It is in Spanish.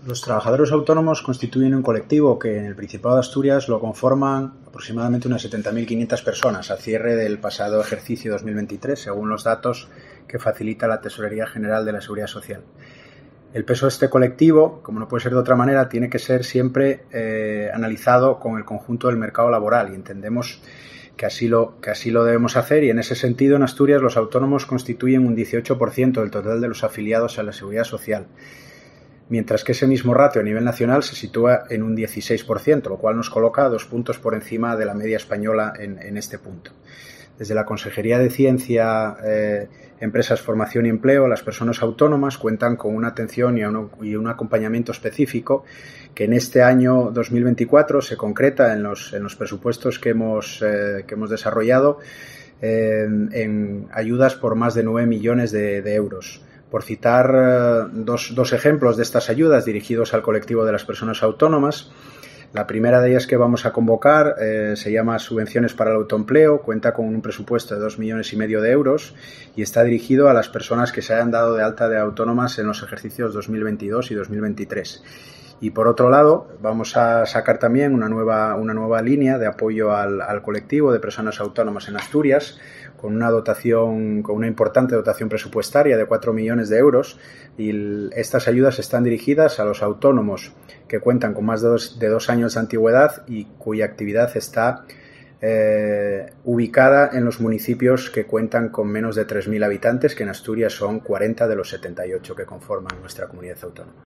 Los trabajadores autónomos constituyen un colectivo que en el Principado de Asturias lo conforman aproximadamente unas 70.500 personas al cierre del pasado ejercicio 2023, según los datos que facilita la Tesorería General de la Seguridad Social. El peso de este colectivo, como no puede ser de otra manera, tiene que ser siempre analizado con el conjunto del mercado laboral y entendemos que así lo debemos hacer, y en ese sentido en Asturias los autónomos constituyen un 18% del total de los afiliados a la Seguridad Social, mientras que ese mismo ratio a nivel nacional se sitúa en un 16%, lo cual nos coloca 2 puntos por encima de la media española en este punto. Desde la Consejería de Ciencia, Empresas, Formación y Empleo, las personas autónomas cuentan con una atención y un acompañamiento específico que en este año 2024 se concreta en los presupuestos que hemos desarrollado en ayudas por más de 9 millones de euros. Por citar dos ejemplos de estas ayudas dirigidos al colectivo de las personas autónomas, la primera de ellas que vamos a convocar se llama Subvenciones para el Autoempleo, cuenta con un presupuesto de 2,5 millones de euros y está dirigido a las personas que se hayan dado de alta de autónomas en los ejercicios 2022 y 2023. Y por otro lado, vamos a sacar también una nueva línea de apoyo al colectivo de personas autónomas en Asturias, con una importante dotación presupuestaria de 4 millones de euros, y estas ayudas están dirigidas a los autónomos que cuentan con más de 2 años de antigüedad y cuya actividad está ubicada en los municipios que cuentan con menos de 3.000 habitantes, que en Asturias son 40 de los 78 que conforman nuestra comunidad autónoma.